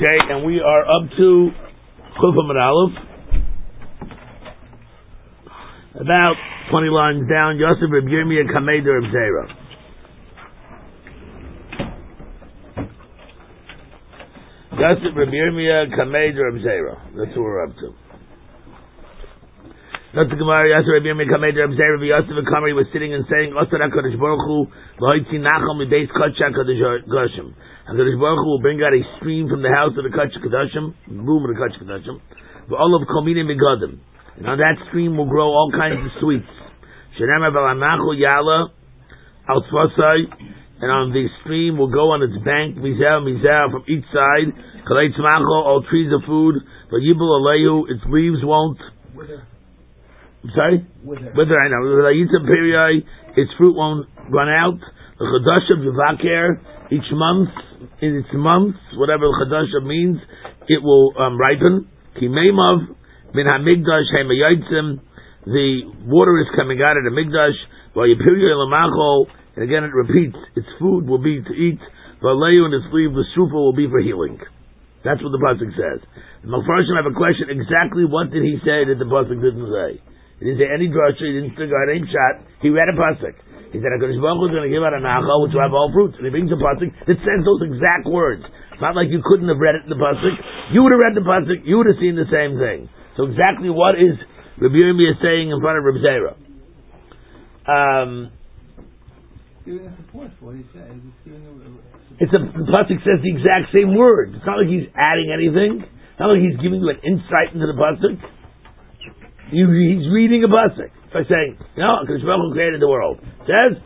Okay, and we are up to Chuf Amud Aleph. About 20 lines down, Yosef Reb Yirmiyah Kamei Reb Zera. Yosef Reb Yirmiyah Kamei Reb Zera. That's what we're up to. Not the Gemara, Yosef Reb Yirmiyah Kamei Reb Zera, Yosef Kamei was sitting and saying, Osar HaKadosh Baruch Hu, V'hoitzi Nachal Mibeis Kodesh HaKadosh Goshim. HaKadosh Baruch Hu will bring out a stream from the house of the Kodesh Kodashim, room of the Kodesh Kodashim, V'ol of Kominim Begodim. And on that stream will grow all kinds of sweets. Shenema V'lanachu Yala Al Tzvasai, and on the stream will go on its bank, Mizah from each side, Kalei Tzmacho, all trees of food, V'yibul Alehu, its leaves won't wither. I'm sorry? Wither, I know. Its fruit won't run out. The Chadashav Yivakir, each month, in its months, whatever the Chadashav means, it will ripen. Kimeimav, Min HaMigdash, Hemayitzim, the water is coming out of the Migdash, Vayipirya Lamacho, and again it repeats, its food will be to eat, Valayu and its leaf, the Srufa will be for healing. That's what the Pasuk says. The Mefarshim have a question, exactly what did he say that the Pasuk didn't say? He didn't say any drasha, he didn't figure out any shot, he read a Pasuk. He said, HaKadosh Baruch Hu is going to give out a Nacha, which will have all fruits. And he brings a Pasuk that says those exact words. It's not like you couldn't have read it in the Pasuk. You would have read the Pasuk, you would have seen the same thing. So exactly what is Rabbi Yirmiyah saying in front of Reb Zera? Giving a support for what he said. The Pasuk says the exact same words. It's not like he's adding anything. It's not like he's giving you an insight into the Pasuk. He's reading a Pasuk. It's like saying, HaKadosh Baruch Hu created the world. It says,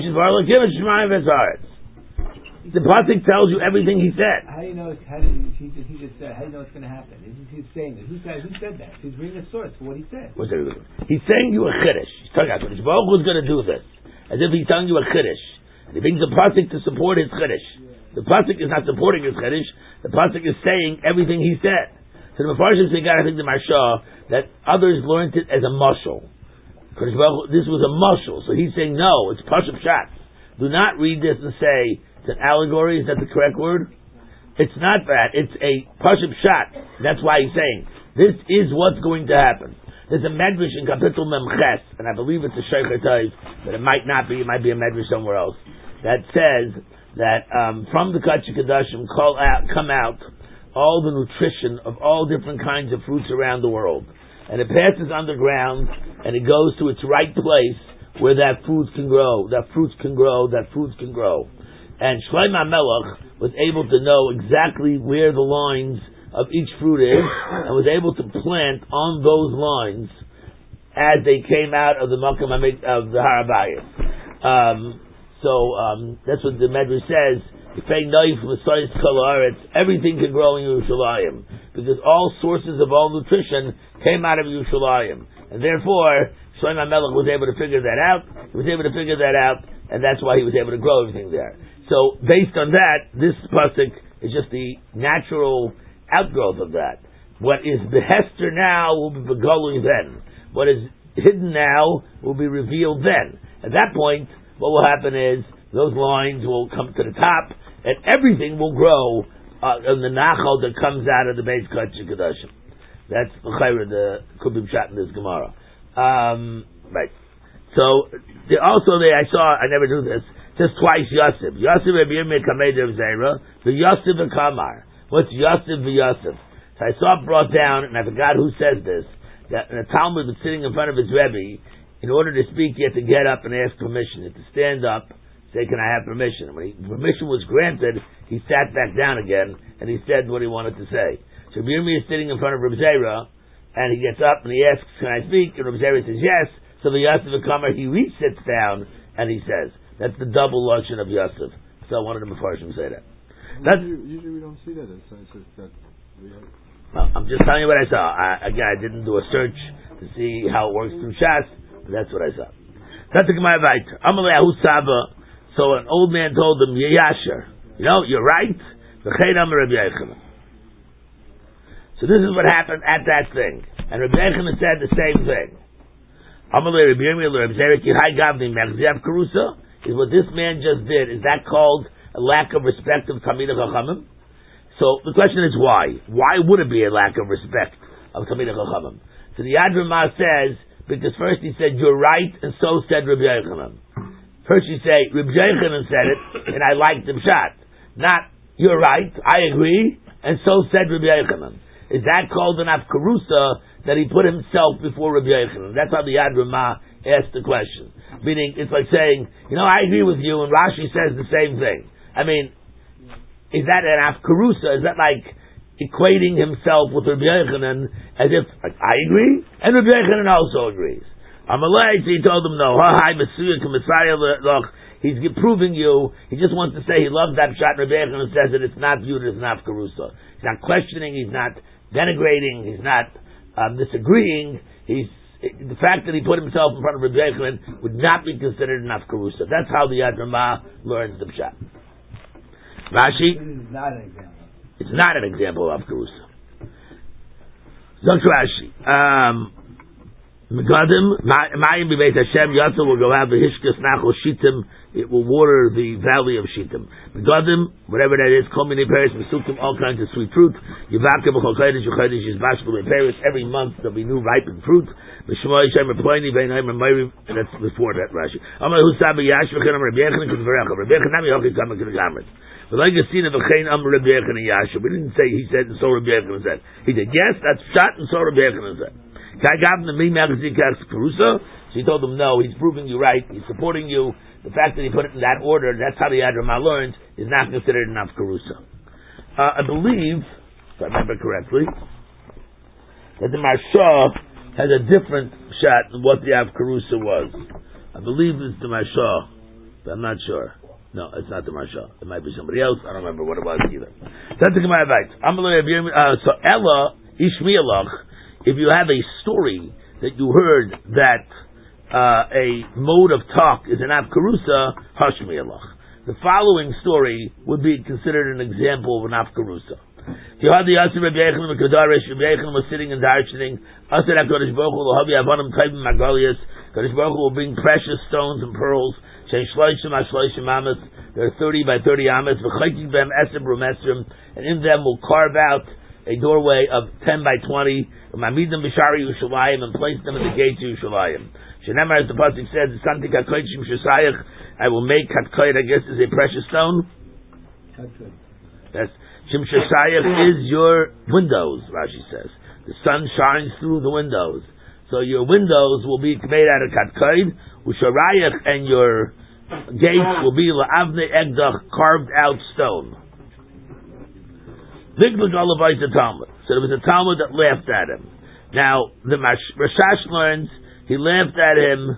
the Pasuk tells you everything he said. How do you know? He just said. How do you know it's going to happen? He's saying it. Who said that? He's reading a source for what he said. He's saying you a chiddush. He's talking about HaKadosh Baruch Hu is going to do this, as if he's telling you a chiddush. And he brings a Pasuk to support his chiddush. The Pasuk is not supporting his chiddush. The Pasuk is saying everything he said. So the Mefarshim say, I think the Marsha that others learned it as a mashal. This was a mashal, so he's saying no, it's Pashup Shat. Do not read this and say it's an allegory. Is that the correct word? It's not that. It's a Pashup Shat. That's why he's saying this is what's going to happen. There's a medrash in Kapitel Memches, and I believe it's a Sheikh Hatayv, but it might not be. It might be a medrash somewhere else that says that from the Kodesh Kodashim come out all the nutrition of all different kinds of fruits around the world. And it passes underground, and it goes to its right place where that fruits can grow. And Shlomo HaMelech was able to know exactly where the lines of each fruit is, and was able to plant on those lines as they came out of the Makam of the Har HaBayis. That's what the Medrash says. Everything can grow in Yerushalayim, because all sources of all nutrition came out of Yerushalayim, and therefore Shlomo HaMelech was able to figure that out. He was able to figure that out, and that's why he was able to grow everything there. So based on that, this pasuk is just the natural outgrowth of that. What is behester now will be begolui then. What is hidden now will be revealed then. At that point, what will happen is those lines will come to the top, and everything will grow in the nachal that comes out of the Beis Kodesh Kodashim. That's the Kubim Shat in this Gemara. Right. So I saw, I never knew this, just twice Yosef. Yosef Reb Yirmiyah Kamei Reb Zera, the Yosef and Kamar. What's Yosef and Yosef? So I saw it brought down, and I forgot who says this, that in a Talmud was sitting in front of his Rebbe. In order to speak, you had to get up and ask permission. You had to stand up, say, can I have permission? And when permission was granted, he sat back down again, and he said what he wanted to say. So Reb Yirmiyah is sitting in front of Reb Zera, and he gets up and he asks, can I speak? And Reb Zera says yes. So the Yosef Kamar, he sits down, and he says, that's the double lashon of Yosef. So one of the Mefarshim say that. Usually we don't see that. I'm just telling you what I saw. I didn't do a search to see how it works through Shas, but that's what I saw. So an old man told him, Yasher, you're right. So this is what happened at that thing. And Rabbi Yochanan said the same thing. Is what this man just did, is that called a lack of respect of Talmidei Chachamim? So the question is why? Why would it be a lack of respect of Talmidei Chachamim? So the Yad Ramah says, because first he said, you're right, and so said Rabbi Yochanan. First you say, Rabbi Yochanan said it, and I liked the pshat. Not, you're right, I agree, and so said Rabbi Yochanan. Is that called an afkarusa that he put himself before Rabbi Yochanan? That's how the Yad Ramah asked the question. Meaning, it's like saying, I agree with you, and Rashi says the same thing. I mean, is that an afkarusa? Is that like equating himself with Rabbi Yochanan as if, like, I agree, and Rabbi Yochanan also agrees? Amalei, so he told him, no, he's proving you, he just wants to say he loves that shot, Rabbi Yochanan says that it's not viewed as an afkarusa. He's not questioning, he's not denigrating, he's not disagreeing, the fact that he put himself in front of Rabbi Yochanan would not be considered an afkarusa. That's how the Yad Ramah learns the pshat. Rashi? This is not an example. It's not an example of Karusa. Zok Rashi. Megadim, Mayim B'Beit Hashem, Yatzel will go out, V'Hishkas Nachol Shittim, it will water the valley of Shittim. Megadim, whatever that is, Kol Minei Peres, Mesukim, all kinds of sweet fruit. Yivakim, B'Chol Chodesh, Chodesh, Yizbashkel Peres, every month there'll be new ripened fruit. B'Shmoy Shem, Reploini, V'Einayim, Mayrim, and that's before that Rashi. Amar Husabi Yash, V'Chenam, Rabbi Yochanan, K'Zvarecha, Rabbi Yochanan, Yochanan, Kamak, K'Gamrit. We didn't say he said and so Rabbi Yochanan said. He said yes, that's shot and so Rabbi Yochanan said. So he told him no, he's proving you right, he's supporting you. The fact that he put it in that order, that's how the Yad Ramah learns, is not considered enough Karusa. I believe, if I remember correctly, that the Marsha has a different shot than what the Av Karusa was. I believe it's the Marsha, but I'm not sure. No, it's not the Marsha. It might be somebody else. I don't remember what it was either. That's the Gemara Vayt. So Ella Ishmielach, if you have a story that you heard that a mode of talk is an Afkarusa, Hashmielach. The following story would be considered an example of an Afkarusa. Rabbi Yochanan was sitting and darshaning. Kodesh Baruch Hu will bring precious stones and pearls. There are 30 by 30 amas, and in them will carve out a doorway of 10 by 20, and place them in the gates of Yerushalayim. As the pasuk says, I will make Katkoid, I guess, is a precious stone. Yes. Shim Shasayach is your windows, Rashi says. The sun shines through the windows. So your windows will be made out of Katkoid, Usharayach, and your gates will be La'avne Egdach, carved out stone. So there was a Talmud that laughed at him. Now, the Rashash learns, he laughed at him,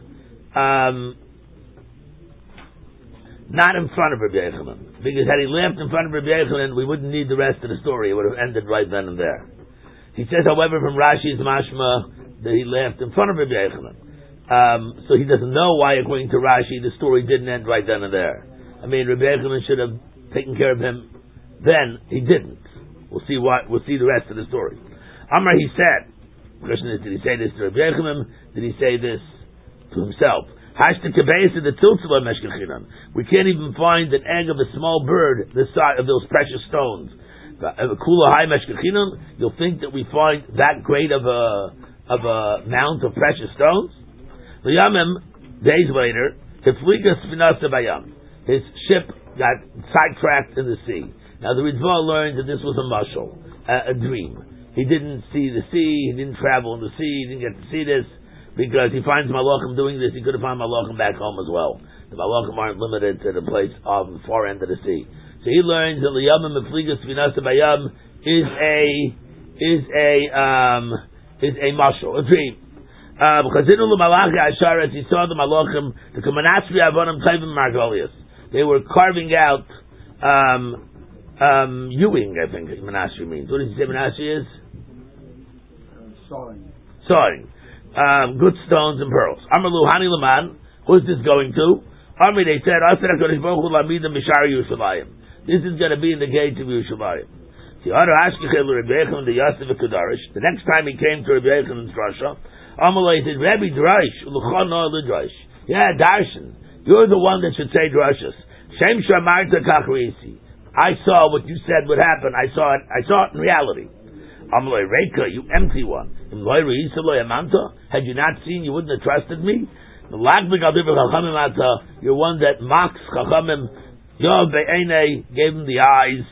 not in front of Rabbi Yochanan. Because had he laughed in front of Rabbi Yochanan, we wouldn't need the rest of the story. It would have ended right then and there. He says, however, from Rashi's mashma, that he laughed in front of Rabbi Yochanan. So he doesn't know why, according to Rashi, the story didn't end right then and there. I mean, Rabbi Yochanan should have taken care of him then. He didn't. We'll see the rest of the story. Amar, he said, the question is, did he say this to Rabbi Yochanan? Did he say this to himself? We can't even find an egg of a small bird the size of those precious stones. You'll think that we find that great of a mount of precious stones? Days later, his ship got sidetracked in the sea. Now the Ritva learned that this was a mashal, a dream. He didn't see the sea, he didn't travel in the sea, he didn't get to see this, because he finds Malachim doing this, he could have found Malachim back home as well. The Malachim aren't limited to the place on the far end of the sea. So he learns that Liyamim Mefligas Vinasa Bayam is a mashal, a dream. Because he saw the Malachim, the Kamanasri Avonim Taivim Margolius. They were carving out hewing, I think Menashe means. What does he say Menashe is? Sawing. Good stones and pearls. Amalu Hani Laman. Who's this going to? They said, this is going to be in the gates of Yerushalayim. The next time he came to Rabbi Yochanan's drasha, Amalei said, Rabbi Drash, yeah, Darshan, you're the one that should say drashas. Shem Shamarta Kachrisi. I saw what you said would happen. I saw it in reality. Amalei Reika, you empty one. Had you not seen, you wouldn't have trusted me. You're one that mocks Chachamim. Gave him the eyes,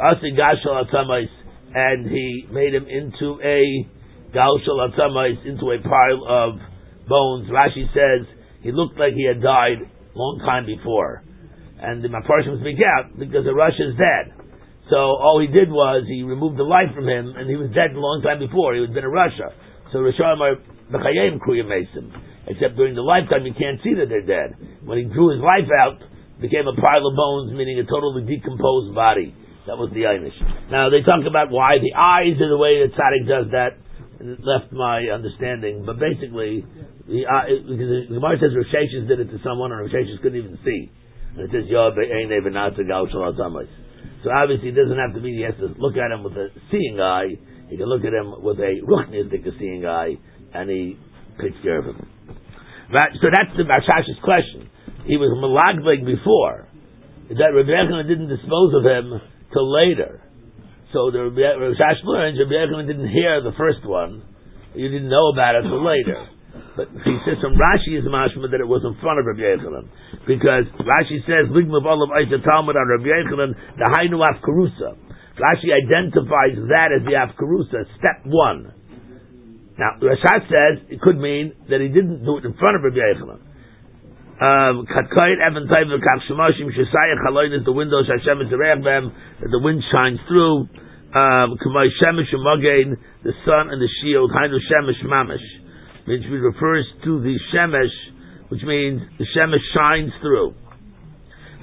and he made him into a Gaushal Atzamais, into a pile of bones. Rashi says he looked like he had died a long time before. And the Mafarshim speak out because the Rosh is dead. So all he did was he removed the life from him, and he was dead a long time before. He had been a Russia. So Rishayim are B'chayim Kriyam Mesim. Except during the lifetime you can't see that they're dead. When he drew his life out, it became a pile of bones, meaning a totally decomposed body. That was the Einish. Now they talk about why the eyes are the way that Tzaddik does that. It left my understanding, but basically, the Gemara says Rosh Hashanah did it to someone, and Rosh Hashanah couldn't even see. And it says Yob Ein Evanatza Gal Shal Atzamais. So obviously it doesn't have to be he has to look at him with a seeing eye. He can look at him with a ruchnistic seeing eye, and he takes care of him. Right, so that's the Barshash's question. He was malagleg before. That Rabbi Yochanan didn't dispose of him till later. So the Rashash learns Rabbi Yochanan didn't hear the first one. You didn't know about it till later. But he says from Rashi is mashma that it was in front of Rabbi Yochanan. Because Rashi says, Ligmav Olav Aisha Talmud on Rabbi Yochanan, the Hainu Afkarusa. Rashi identifies that as the Afkarusa, step one. Now, Rashash says it could mean that he didn't do it in front of Rabbi Yochanan. Katkayit Evan Taiv V'Kach Shemashim Shesayach Haloin is the windows Hashem is them that the wind shines through. K'may Shemesh U'Magein, the sun and the shield. Hainu Shemesh Mamish, which refers to the Shemesh, which means the Shemesh shines through. He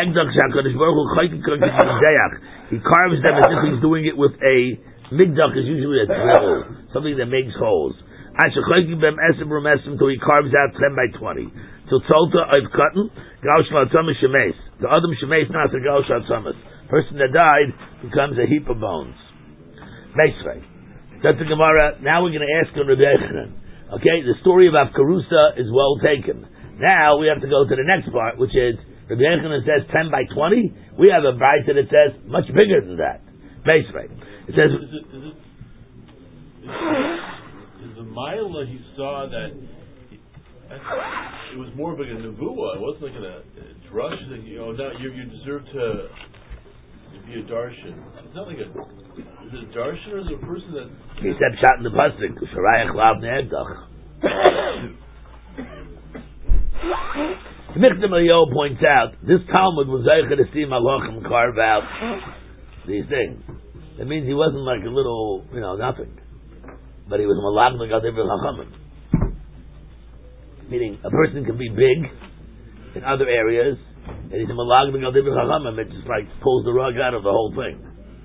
carves them as if he's doing it with a migdach, is usually a drill, something that makes holes. So he carves out 10 by 20. Till Tzolta I've cutting, Gaushal Atzamas Shemes. The Adam Shemes not the Gaushal Atzamas. Person that died becomes a heap of bones. Meisvei. That's the Gemara. Now we're going to ask on Rabbi Yochanan. Okay, the story of Afkarusa is well taken. Now we have to go to the next part, which is Rabbi Yochanan says 10 by 20. We have a Braita that says much bigger than that. Meisvei. It says. Is the Mila he saw that it was more of like a nevuah. It wasn't like a drush that now you deserve to be a darshan. It's not like is it a darshan or is it a person that he said shot in the pasuk Sharayach Lav Ne'edach. Michtam Eliyahu points out this Talmud was zeicher to see Malachim carve out these things. That means he wasn't like a little nothing, but he was malach l'gadei v'chachamim. Meaning, a person can be big in other areas, and he's a malag b'gadei v'chachamim. It just like pulls the rug out of the whole thing.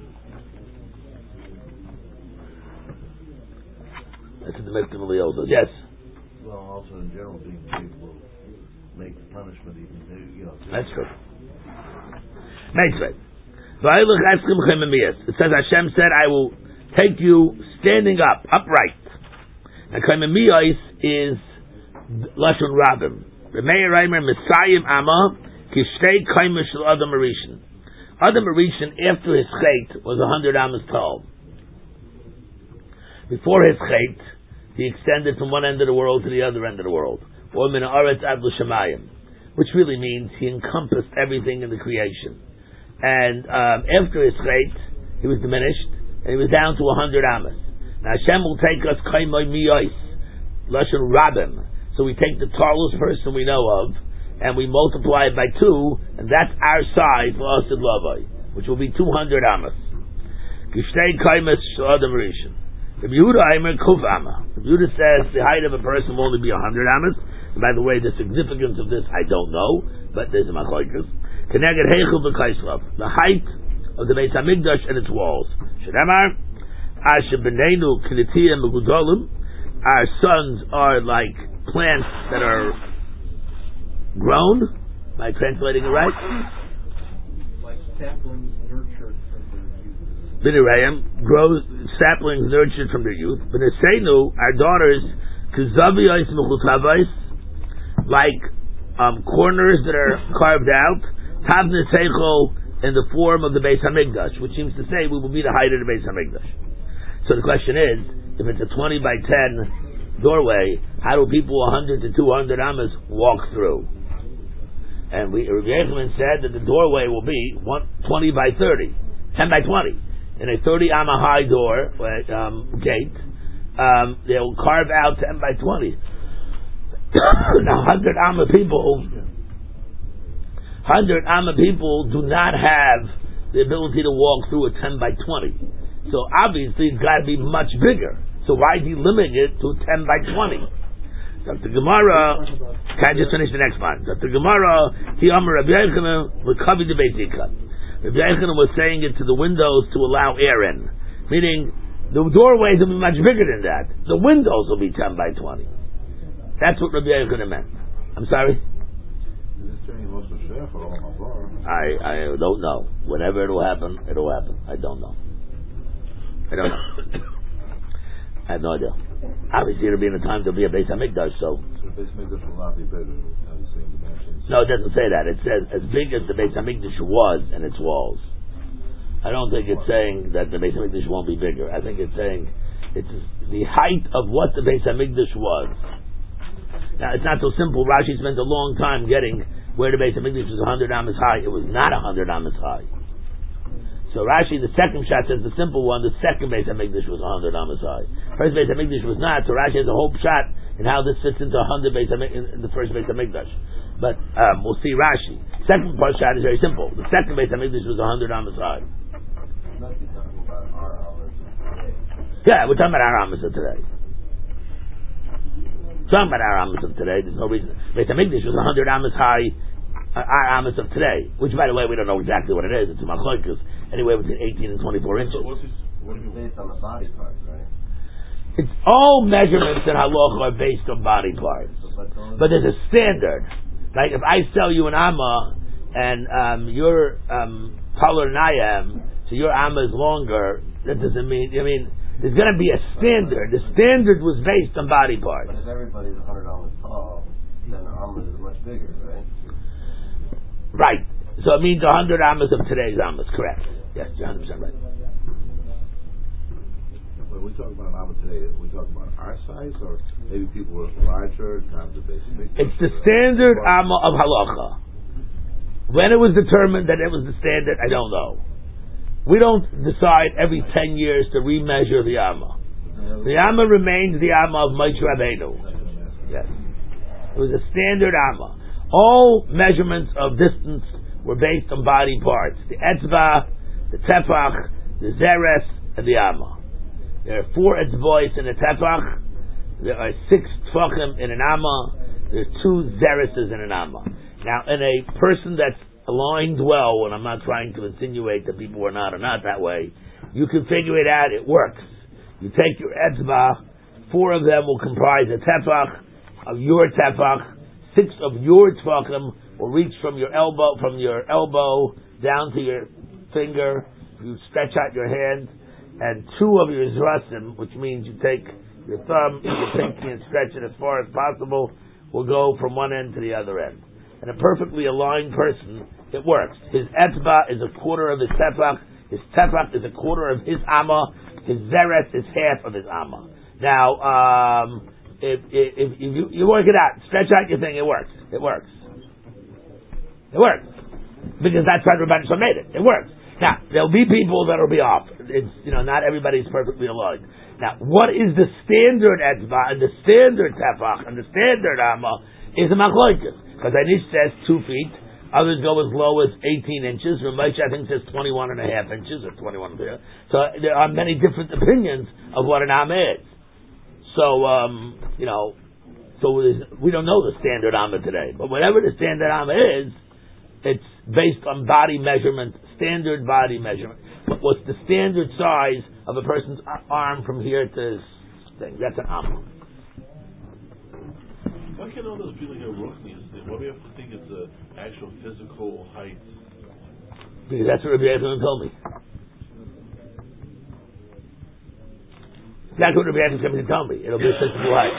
That's what the Michtam Eliyahu says. Yes. Well, also in general, being big will make the punishment even bigger. That's true. Mitzvah. It says Hashem said, "I will take you standing up, upright." Now, kaimemiyos is Lashon Rabim. Remeir Reimer Messiah Amma Kishtei Kaimish Adam Arishan. Adam Arishan after his chait was 100 amas tall. Before his chait, he extended from one end of the world to the other end of the world. Or min haaretz ad l'shamayim, which really means he encompassed everything in the creation. And after his chait, he was diminished, and he was down to 100 amas. Now Hashem will take us kaimay miyos, Lashon Rabim. So we take the tallest person we know of, and we multiply it by 2, and that's our size for Asid Lavai, which will be 200 amas. Kishtei kaimas Adam Rishon. Rabbi Yehuda Aimer Kuf Amma. Rabbi Yehuda says the height of a person will only be 100 amas. And by the way, the significance of this I don't know, but there's a machlokes. Keneged Heichel v'Kaislav. The height of the Beit Hamikdash and its walls. Shemar Asher B'neinu Kinetiyah Megudolim. Our sons are like plants that are grown. Am I translating it right? Like saplings nurtured from their youth. B'nirayim grows saplings nurtured from their youth. B'neseinu, our daughters, k'zaviyos mechutavos, like corners that are carved out. Tavneseichol in the form of the Beis Hamikdash, which seems to say we will be the height of the Beis Hamikdash. So the question is, if it's a 20 by 10 doorway, how do people 100 to 200 amas walk through? And Rabbi Yochanan said that the doorway will be 20 by 30, 10 by 20. In a 30 amma high door, gate, they will carve out 10 by 20. Now 100 amma people do not have the ability to walk through a 10 by 20. So obviously it's got to be much bigger. So why is he limiting it to 10 by 20? Dr. Gemara, can I just finish the next one? Dr. Gemara, he Amar Rabbi Yochanan, L'kavi de Beit Yikra. Rabbi Yochanan was saying it to the windows to allow air in. Meaning, the doorways will be much bigger than that. The windows will be 10 by 20. That's what Rabbi Yochanan meant. I'm sorry? I don't know. Whenever it'll happen, it'll happen. I don't know. I have no idea. Obviously, it'll be in the time there'll be a Beis Hamikdash, so. So the Beis Hamikdash will not be bigger, as the same dimensions. No, it doesn't say that. It says as big as the Beis Hamikdash was and its walls. I don't think it's saying that the Beis Hamikdash won't be bigger. I think it's saying it's the height of what the Beis Hamikdash was. Now, it's not so simple. Rashi spent a long time getting where the Beis Hamikdash was 100 amas high. It was not 100 amas high. So Rashi, the second shot says the simple one. The second Beis Hamikdash was 100 amas high. First Beis Hamikdash was not. So Rashi has a whole shot in how this fits into 100 Beis Hamikdash in the first Beis Hamikdash. But we'll see Rashi. Second part shot is very simple. The second Beis Hamikdash was 100 amas high. Yeah, we're talking about our amas of today. Talking about our amas of today. There's no reason. Beis Hamikdash was 100 amas high. Our amas of today, which by the way we don't know exactly what it is. It's a machlokes. Anywhere between 18 and 24 inches. So what do you mean? Based on the body parts, right? It's all measurements in halacha are based on body parts. But there's a standard. Like if I sell you an amma and you're taller than I am, so your amma is longer, that doesn't mean, there's going to be a standard. The standard was based on body parts. But if everybody's 100 amas tall, then the amma is much bigger, right? Right. So it means 100 amas of today's amas, correct. Yes, you're 100% right. When we talk about an amma today, we talk about our size, or maybe people were larger, times the basic. It's the standard amma of halacha. When it was determined that it was the standard, I don't know. We don't decide every 10 years to remeasure the amma. The amma remains the amma of Moshe Rabbeinu. Yes. It was a standard amma. All measurements of distance were based on body parts. The etzba, the tefach, the zeres, and the amma. There are 4 etzbois in a tefach. There are 6 tefachim in an amma. There are 2 zereses in an amma. Now, in a person that's aligned well, and I'm not trying to insinuate that people are not that way, you can figure it out. It works. You take your etzba, 4 of them will comprise a tefach of your tefach. 6 of your tefachim will reach from your elbow down to your finger. You stretch out your hand, and 2 of your zrasim, which means you take your thumb and your pinky and stretch it as far as possible, will go from one end to the other end. And a perfectly aligned person, it works. His etzba is a quarter of his tefach. His tefach is a quarter of his amma. His zeres is half of his amma. Now, if you work it out, stretch out your thing, it works. It works. Because that's how Rabban Shlomo made it. It works. Now, there'll be people that'll be off. It's, not everybody's perfectly aligned. Now, what is the standard etzba and the standard tefach and the standard amma is a machlokes. Because Anish says 2 feet. Others go as low as 18 inches. Ramesh, I think, says 21 and a half inches or 21 and a half. So there are many different opinions of what an amma is. So, we don't know the standard amma today. But whatever the standard amma is, it's based on body measurement, standard body measurement. But what's the standard size of a person's arm from here to his thing? That's an amma. Why can't all those people get ruchnius? Why do we have to think it's the actual physical height? Because that's what Rabbi Yochanan told me. That's what Rabbi Yochanan coming to tell me. It'll be a physical height.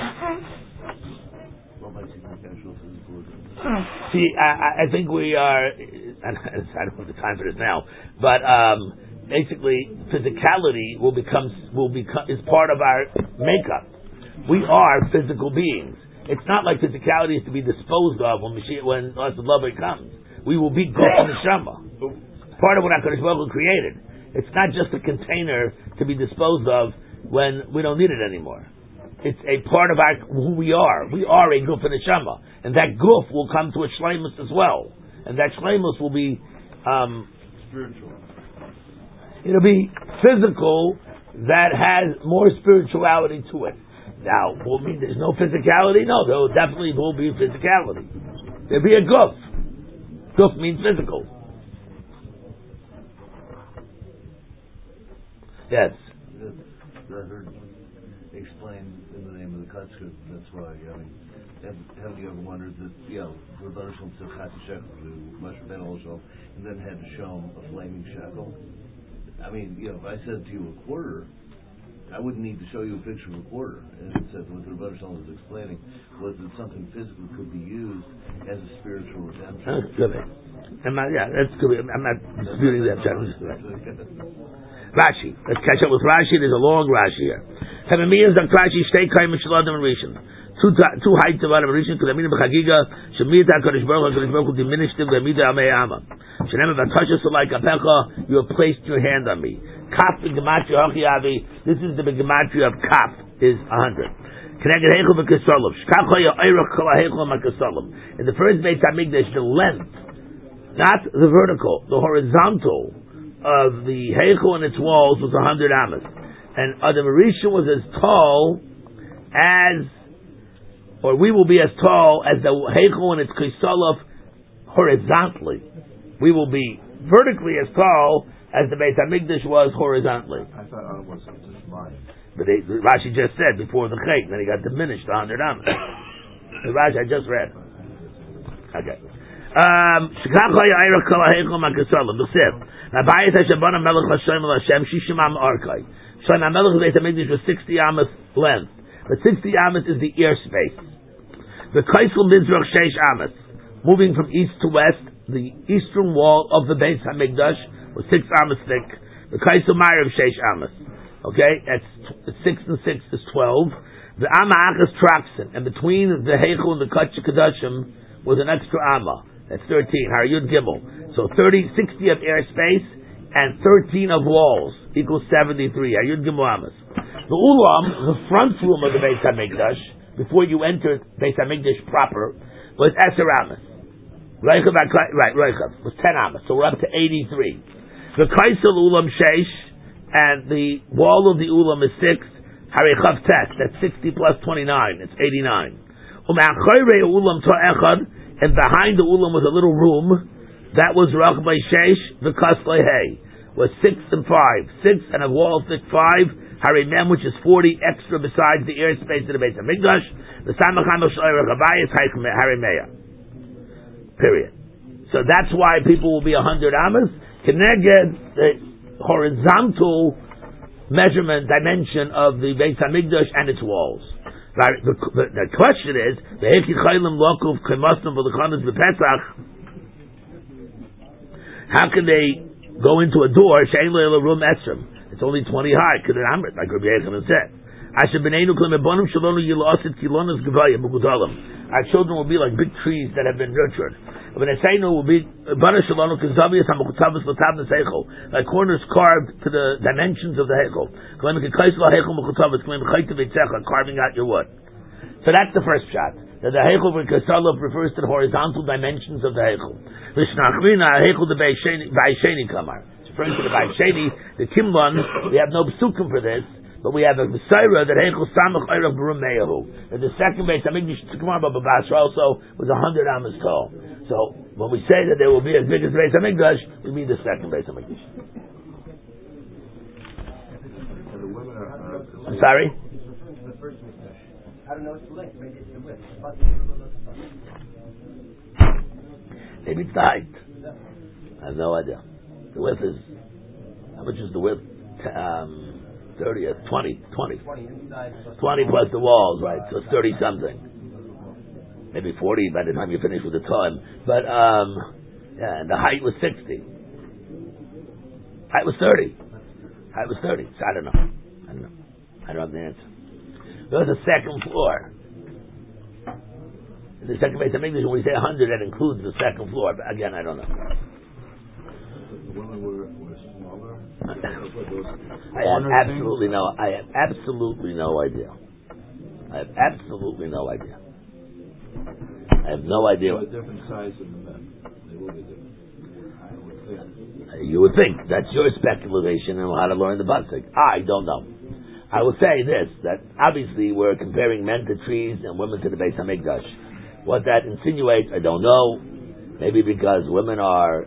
See, I think we are. and I don't have the time for this now, but basically physicality is part of our makeup. We are physical beings. It's not like physicality is to be disposed of when the love comes. We will be guf and neshama. Part of what HaKadosh Baruch Hu created. It's not just a container to be disposed of when we don't need it anymore. It's a part of who we are. We are a guf and neshama, and that guf will come to a shleimus as well, and that shleimus will be spiritual. It'll be physical that has more spirituality to it. Now, will it mean there's no physicality? No, there definitely will be physicality. There'll be a guf. Guf means physical. Yes. I heard explained in the name of the Kutzka, that's why, have you ever wondered that, the Rebbe Shalom took half a shekel to Moshe Ben also, and then had to show him a flaming shekel? I mean, if I said to you a quarter, I wouldn't need to show you a picture of a quarter. And it said what the Rebbe Shalom was explaining was that something physical could be used as a spiritual redemption. That's good. That's good. I'm not disputing that. Rashi. Let's catch up with Rashi. There's a long Rashi here. Two heights of Adam Rishon could have been Bechagiga. Shemiyat HaKadosh Baruch Hu diminished him. Gemida Amei Ama. Shenem Vatasha Solai Kapecha. You have placed your hand on me. Kaf Gematria Hachiavi. This is the Gematria of Kaf is 100. Keneged Heichel V'Kesalim. Shkachaya Eirach Kol Heichel V'Kesalim. In the first Beit Hamikdash, the length, not the vertical, the horizontal of the Heichel and its walls was 100 amas, and Adam Rishon was as tall as, or we will be as tall as the Heichel and its Kesalim horizontally. We will be vertically as tall as the Beit Hamikdash was horizontally. I thought Adam was just mine. But Rashi just said before the Chait, then he got diminished to 100 amas. The Rashi I just read. Okay. Shkachaya Eirach Kol Heichel V'Kesalim. Abayis Hashabana Melech Hashem Hashem Shishim Am Arkai. Shlomo Melech Beit Hamikdash was 60 amas length, but 60 amas is the ear space. The Kaisel Mizrach Sheish amas, moving from east to west, the eastern wall of the Beit Hamikdash was 6 amas thick. The Kaisel Ma'ariv Sheish amas. Okay, that's 6 and 6 is 12. The Amma Achas Traxin, and between the Heichel and the Kach Kadashim was an extra Amma. That's 13. Har Yud Gimel. So 60 of airspace and 13 of walls equals 73. Har Yud Gimel Amas. The Ulam, the front room of the Beit Hamikdash, before you enter Beit Hamikdash proper, was 10 Amas. Reichav was 10 Amas. So we're up to 83. The Kaisel Ulam Sheish, and the wall of the Ulam is 6. Harichav Tet, that's 60 plus 29. It's 89. Ulam Ta'echad, and behind the Ulam was a little room that was Rachbay Sheish, the Kaslei Hay, was 6 and 5. 6 and a wall thick 5, Harimem, which is 40 extra besides the airspace of the Beit HaMikdash, the Samacham of Shlomo Chabayis, Harimeya. Period. So that's why people will be 100 amas. Keneged, the horizontal measurement, dimension of the Beit HaMikdash and its walls. The question is, how can they go into a door? It's only 20 high. Like Rabbi Yochanan said, our children will be like big trees that have been nurtured. Will be like corners carved to the dimensions of the Heichel. Carving out your wood. So that's the first shot. That the Heichel refers to the horizontal dimensions of the Heichel. It's referring to the Ba'isheni, the Kimlon. We have no psukim for this, but we have a Messiah that Heichel Samach Eirav B'Rumeyahu. And the second Beit Hamikdash Tzukmar Baba Basra also was 100 amas tall. So when we say that there will be as big as Beit Hamikdash, we mean the second Beit Hamikdash. I'm sorry? The first Mikdash. I don't know what's the length. Maybe it's the width. Maybe it's the height. I have no idea. The width is, how much is the width? 30, 20 plus the walls, right? So it's 30 something. Maybe 40 by the time you finish with the time. But Yeah, and the height was 60. Height was 30. Height was 30. So I don't know. I don't have the answer. There was a second floor. The second base of English, when we say 100, that includes the second floor. But again, I don't know. The women were smaller. I have absolutely no idea. I have absolutely no idea. I have no idea. They were different size than the men. They will be different. I would think. You would think. That's your speculation on how to learn the Pasuk. I don't know. I will say this, that obviously we're comparing men to trees and women to the Beis HaMikdash. What that insinuates, I don't know. Maybe because women are,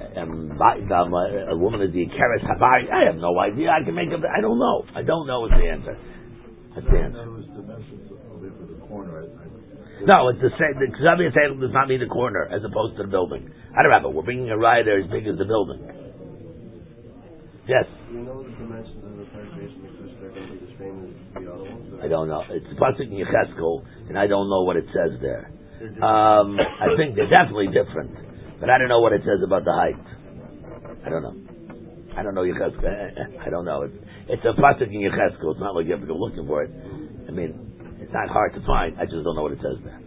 a woman is the Ikeres Habari. I have no idea. I can make up. I don't know. I don't know is the answer. That's the answer. That was dimensions of the corner. No, it's the same. The Ksaviya Teichel does not mean the corner as opposed to the building. I don't know. We're bringing a rider as big as the building. Yes. You know the dimensions of the congregation because they're going to be the same as the other ones? I don't know. It's Pasuk in Yecheskel, and I don't know what it says there. I think they're definitely different, but I don't know what it says about the height. I don't know. I don't know Yecheskel. I don't know. It's a Pasuk in Yecheskel. It's not like you have to go looking for it. I mean, it's not hard to find. I just don't know what it says there.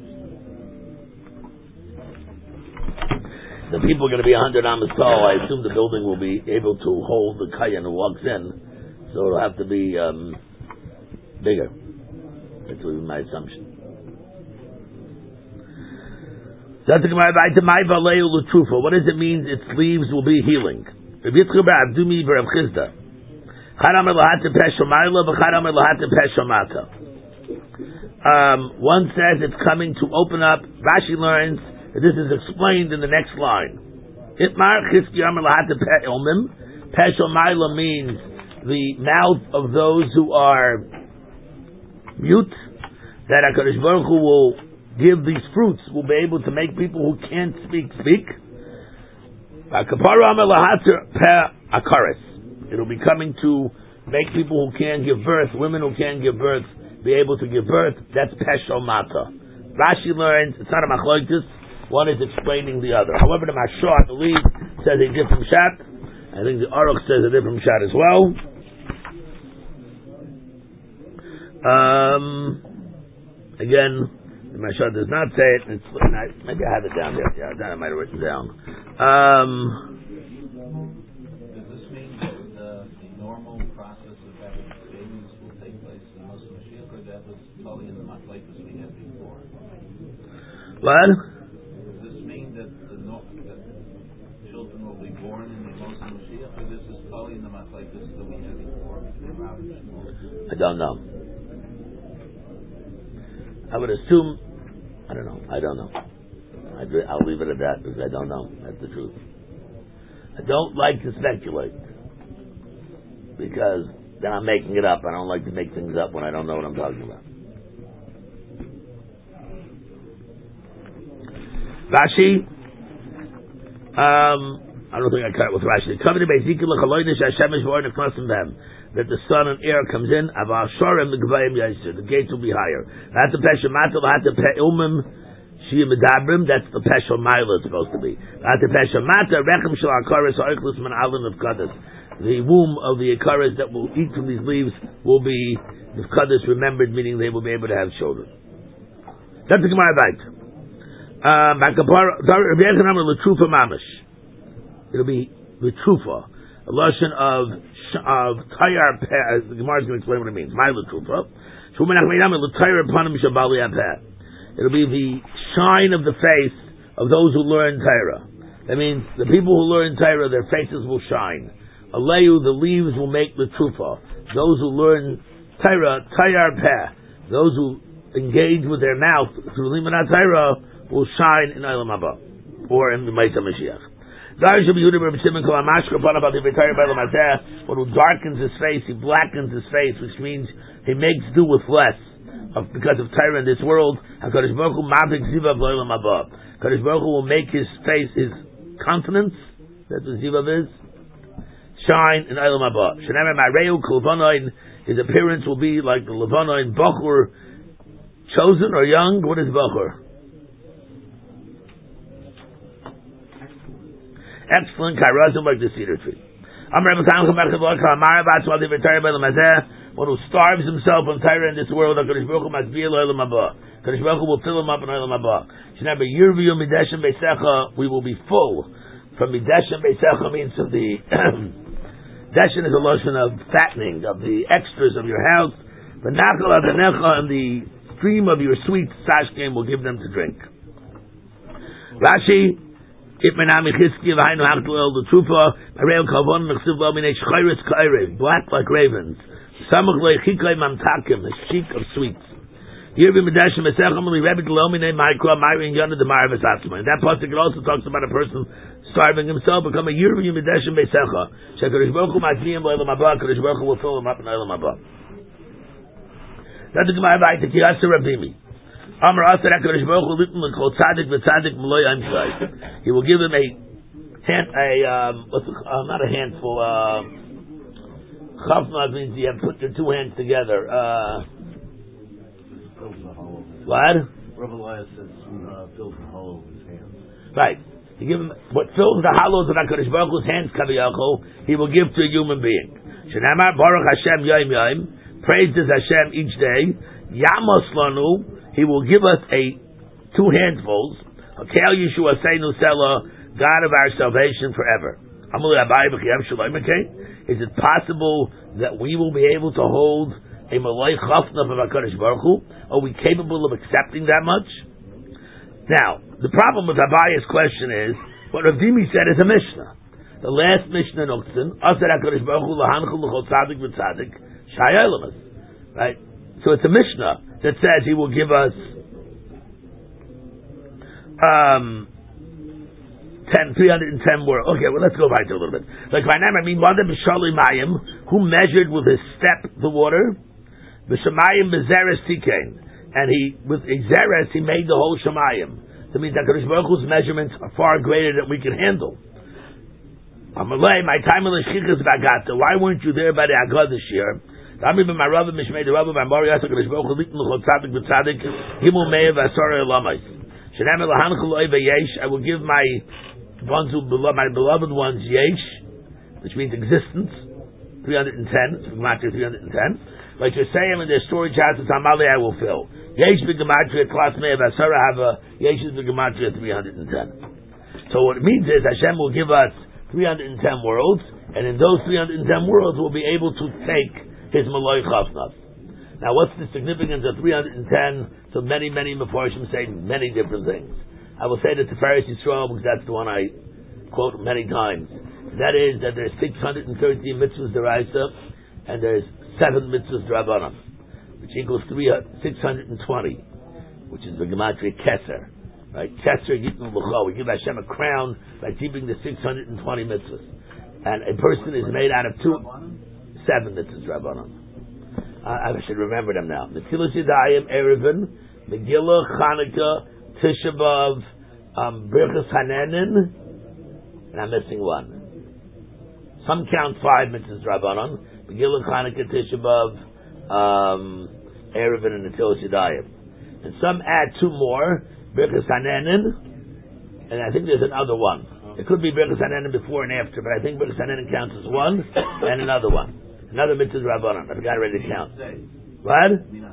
The people are going to be 100 amas tall. I assume the building will be able to hold the kayan who walks in, so it'll have to be bigger. That would be my assumption. What does it mean its leaves will be healing? One says it's coming to open up. Rashi learns that this is explained in the next line. Peshomayla means the mouth of those who are mute, that HaKadosh Baruch Hu will give these fruits, will be able to make people who can't speak. It'll be coming to make people who can't give birth, women who can't give birth, be able to give birth. That's Peshomata. Rashi learns, it's not a machlokes, one is explaining the other. However, the Mashah, I believe, says a different shot. I think the Aruch says a different shot as well. Again, the Mashah does not say it. Maybe I have it down there. Yeah, that I might have written down. Does this mean that the normal process of having babies will take place in Moshe Mashiach, or that was totally in the Machlekes we had before? What? Does this mean that that children will be born in the Moshe Mashiach, or this is totally in the Machlekes that we had before between Rav and Shmuel? I don't know. I would assume, I don't know. I'll leave it at that because I don't know. That's the truth. I don't like to speculate because then I'm making it up. I don't like to make things up when I don't know what I'm talking about. Rashi, I don't think I cut it with Rashi. That the sun and air comes in, the gates will be higher. That's the Pesha Maila it's supposed to be. The womb of the Ikaris that will eat from these leaves will be Nefkadas remembered, meaning they will be able to have children. That's the Gemara Bait. It'll be L'trufa, a lesson of Tayar Peh. The Gemara is going to explain what it means. My L'trufa. It'll be the shine of the face of those who learn Torah. That means the people who learn Torah, their faces will shine. Aleyu, the leaves will make the trufa. Those who learn Torah, Tayar Peh, those who engage with their mouth through Limanat Torah, will shine in Olam Haba, or in the Ma'aseh Mashiach. One who darkens his face, he blackens his face, which means he makes do with less. Because of Torah in this world, HaKadosh Baruch Hu will make his face, his countenance, that's what Zivav is, shine in Olam Haba. His appearance will be like the Levanon Bachur, chosen or young. What is Bachur? excellent kairazim like the cedar tree. One who starves himself on Torah in this world, HaKadosh Baruch Hu must be l'olam haba. HaKadosh Baruch Hu will fill him up in l'olam haba. We will be full. From mideshem beisecha means of the deshen is a lotion of fattening, of the extras of your house. The nachal adanecha, and the stream of your sweet sashkem will give them to drink. Rashi, Itmenami Chizki v'hainu hachtuel the trufa Arel kavon mechsiv lo minei shchayris kairev, black like ravens. Samach lo yichikai mamtakim, a cheek of sweets. Here we medashim esechem li rebbe lo minei ma'ikra ma'iri yonah the ma'arav esatzma. And that pasuk also talks about a person starving himself, become a yirvi medashim beisecha. Shekarish Baruch Hu ma'azmiyim lo elam haba, Karish Baruch Hu will fill him up in elam haba. That's the Gemara by the Kiyasa Rabimi. Amar Asar HaKadosh Baruch Hu litin l'chol tzadik v'tzadik m'lo yamshay. He will give him not a handful, chafna means you have put your two hands together. What? Rabbi Elias says fills the hollow of his hands. Right. He give him what fills the hollows of HaKadosh Baruch Hu's hands, Kaviyachol, he will give to a human being. Shenamar Baruch Hashem Yom Yom, praises Hashem each day. Yamos Lanu, he will give us two handfuls. Hakel Yeshua Seinu Sela, God of our salvation forever. Is it possible that we will be able to hold a Malay Chafna of HaKadosh Baruch Hu? Are we capable of accepting that much? Now, the problem with Abaya's question is, what Rav Dimi said is a Mishnah. The last Mishnah in Uktzin, Asar HaKadosh Baruch Hu L'hanchul L'chol Tzadik V'Tzadik, Shayelamas. Right? So it's a Mishnah that says he will give us 310 words. Okay, well, let's go back to a little bit. Like by now, I mean, who measured with his step the water? B'shamayim b'zeres tikain. And with a zeres, he made the whole shamayim. That means that HaKadosh Baruch Hu's measurements are far greater than we can handle. Amalei, my time in the Shichas Bagata. Why weren't you there by the Agad this year? I will give my beloved ones yesh, which means existence, 310, 310. Like you say in their storage houses, Amali I will fill. Yesh b'gematria klas me'ev asara have a yesh is b'gematria 310. So what it means is Hashem will give us 310 worlds, and in those 310 worlds we'll be able to take his Malay Chafnav. Now, what's the significance of 310? So many Mefarshim say many different things. I will say that the Tiferes Yisrael, because that's the one I quote many times. That is that there's 613 mitzvahs deraisa, and there's 7 mitzvahs d'Rabbanan, which equals 620, which is the Gematria Keser. Right? Keser Yitnu L'cho. We give Hashem a crown by keeping the 620 mitzvahs. And a person is made out of 7 mitzvahs d'Rabbanan. I should remember them now. Netilas Yadayim, Erevin, Megillah, Chanukah, Tisha B'Av, Birchas Hanenin, and I'm missing one. Some count 5 mitzvahs d'Rabbanan, Megillah, Chanukah, Tisha B'Av, Erevin, and Netilas Yadayim. And some add 2 more, Birchas Hanenin, and I think there's another one. It could be Birchas Hanenin before and after, but I think Birchas Hanenin counts as one, and another one. Another mitzvah Rabbanan. I forgot already to count. What?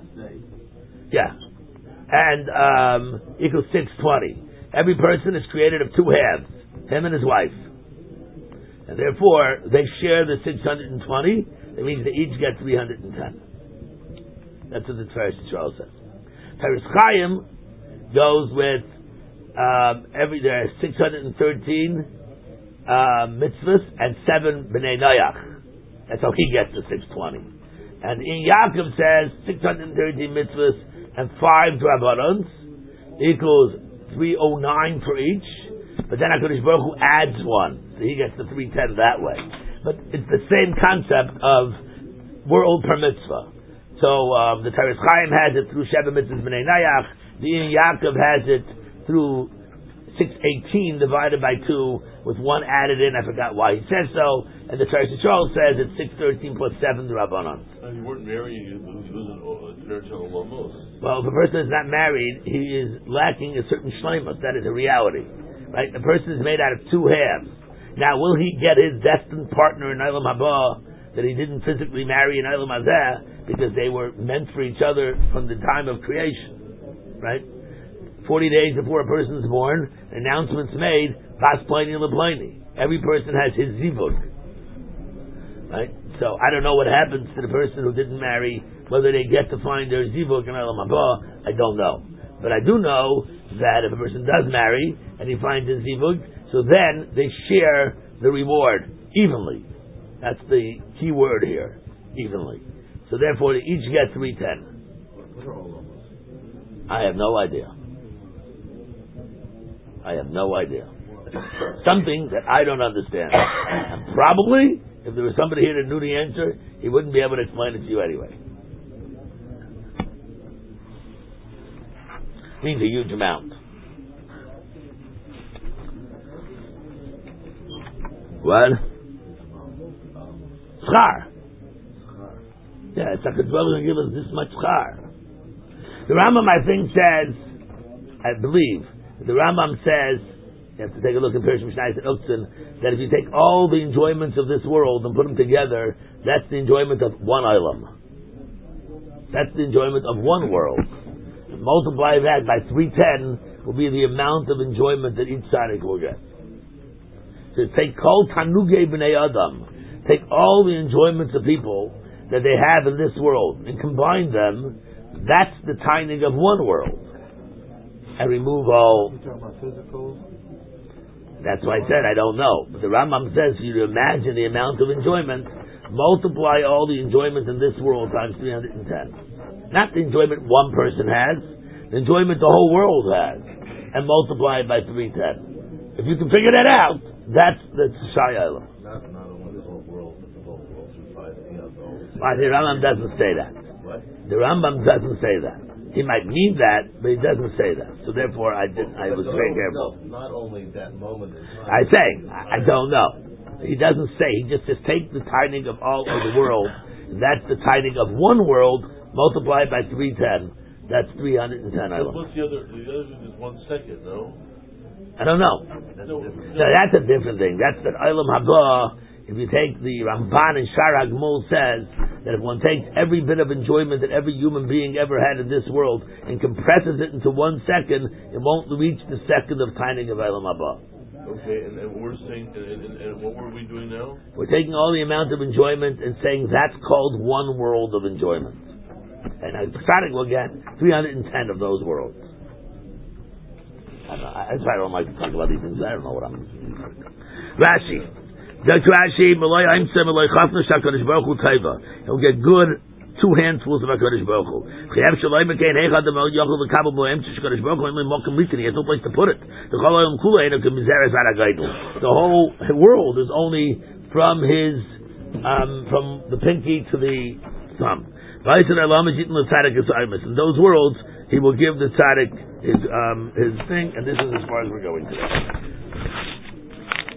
Yeah. And equals 620. Every person is created of 2 halves, him and his wife. And therefore, they share the 620. That means they each get 310. That's what the Tiferes Yisrael says. Tiferes Chaim goes with there are 613 mitzvahs and 7 b'nei Noach. That's how he gets the 620. And in Yaakov says 613 mitzvahs and 5 drabbanans equals 309 for each. But then HaKadosh Baruch Hu adds 1, so he gets the 310 that way. But it's the same concept of world per mitzvah. So the Tiferes Chaim has it through 7 mitzvahs b'nei Noach. The in Yaakov has it through 618 divided by 2 with 1 added in. I forgot why he says so. And the Tiferes Yisrael says it's 613 plus 7 Rabbanan. You weren't married, you wasn't almost. Well, if a person is not married, he is lacking a certain shleimus. That is a reality. Right? A person is made out of 2 halves. Now, will he get his destined partner in Olam Haba that he didn't physically marry in Olam Hazeh because they were meant for each other from the time of creation, right? 40 days before a person's born, announcement's made, Bas Pliny LePliny. Every person has his zivug, right? So I don't know what happens to the person who didn't marry, whether they get to find their zivug in Olam Haba. I don't know, but I do know that if a person does marry and he finds his zivug, so then they share the reward evenly. That's the key word here, evenly. So therefore, they each get 310. What are all of us? I have no idea. I have no idea. Something that I don't understand. And probably, if there was somebody here that knew the answer, he wouldn't be able to explain it to you anyway. Means a huge amount. What? Schar. Yeah, it's like a dwelling and give us this much schar. The Rambam, I think, says, I believe, the Rambam says, you have to take a look in Perish Mishnayos and Uktzin, that if you take all the enjoyments of this world and put them together, that's the enjoyment of one Olam. That's the enjoyment of one world. And multiply that by 310 will be the amount of enjoyment that each tzaddik will get. So take Kol Tanugei B'nei Adam, take all the enjoyments of people that they have in this world and combine them, that's the tining of one world. And remove all. You're talking about physical? That's why I said I don't know. But the Rambam says for you to imagine the amount of enjoyment, multiply all the enjoyment in this world times 310. Not the enjoyment one person has, the enjoyment the whole world has, and multiply it by 310. If you can figure that out, that's Shai Olam. Not only the whole world, but the whole world through five, the whole. The Rambam doesn't say that. What? The Rambam doesn't say that. He might mean that, but he doesn't say that. So therefore, I was very careful. No, not only that moment in time. I don't know. He doesn't say. He just says take the tiding of all of the world. And that's the tiding of one world multiplied by 310. That's 310. What's the other? The other thing is 1 second, no? I don't know. So that's a different thing. That's that Olam Haba. If you take the Ramban and Shara Gmul says that if one takes every bit of enjoyment that every human being ever had in this world and compresses it into 1 second, it won't reach the second of tining of Olam Haba. Okay, and we're saying, and what were we doing now? We're taking all the amount of enjoyment and saying that's called one world of enjoyment. And Tzaddik will get 310 of those worlds. That's why I don't like to talk about these things. I don't know what I'm... Rashi. He'll get good 2 handfuls of HaKadosh Baruch Hu. He has no place to put it. The whole world is only from his from the pinky to the thumb. In those worlds, he will give the tzaddik his thing, and this is as far as we're going today.